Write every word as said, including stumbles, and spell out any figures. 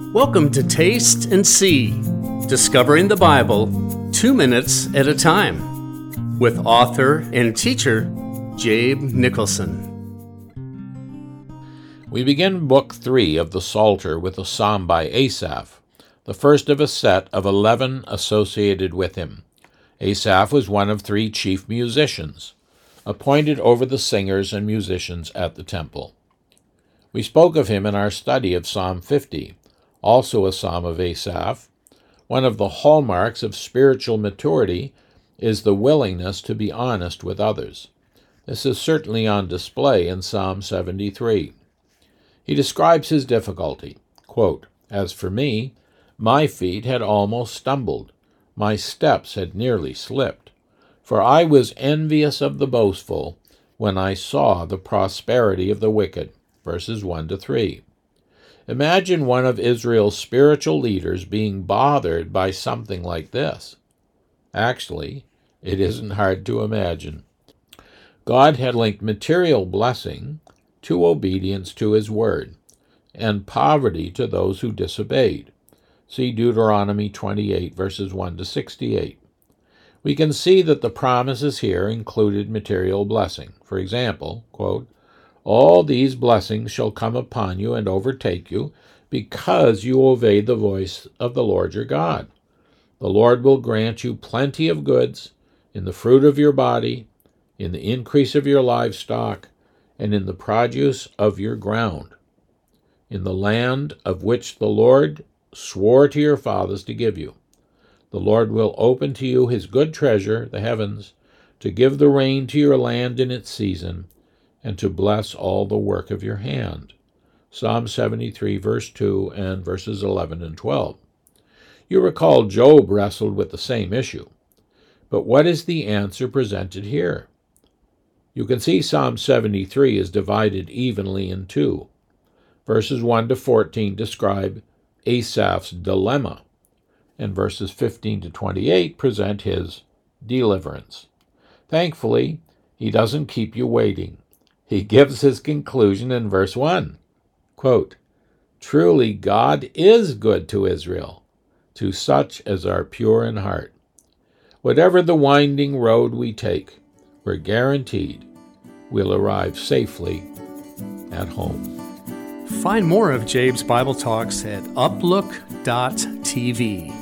Welcome to Taste and See, discovering the Bible two minutes at a time, with author and teacher Jabe Nicholson. We begin Book three of the Psalter with a psalm by Asaph, the first of a set of eleven associated with him. Asaph was one of three chief musicians, appointed over the singers and musicians at the temple. We spoke of him in our study of Psalm fifty, also a psalm of Asaph. One of the hallmarks of spiritual maturity is the willingness to be honest with others. This is certainly on display in Psalm seventy-three. He describes his difficulty, quote, "As for me, my feet had almost stumbled, my steps had nearly slipped, for I was envious of the boastful when I saw the prosperity of the wicked," verses one to three. Imagine one of Israel's spiritual leaders being bothered by something like this. Actually, it isn't hard to imagine. God had linked material blessing to obedience to his word, and poverty to those who disobeyed. See Deuteronomy twenty-eight, verses one to sixty-eight. We can see that the promises here included material blessing. For example, quote, "All these blessings shall come upon you and overtake you, because you obey the voice of the Lord your God. The Lord will grant you plenty of goods in the fruit of your body, in the increase of your livestock, and in the produce of your ground, in the land of which the Lord swore to your fathers to give you. The Lord will open to you his good treasure, the heavens, to give the rain to your land in its season, and to bless all the work of your hand." Psalm seventy-three, verse two, and verses eleven and twelve. You recall Job wrestled with the same issue. But what is the answer presented here? You can see Psalm seventy-three is divided evenly in two. Verses one to fourteen describe Asaph's dilemma, and verses fifteen to twenty-eight present his deliverance. Thankfully, he doesn't keep you waiting. He gives his conclusion in verse one. Quote, "Truly God is good to Israel, to such as are pure in heart. Whatever the winding road we take, we're guaranteed we'll arrive safely at home." Find more of Jabe's Bible Talks at uplook dot t v.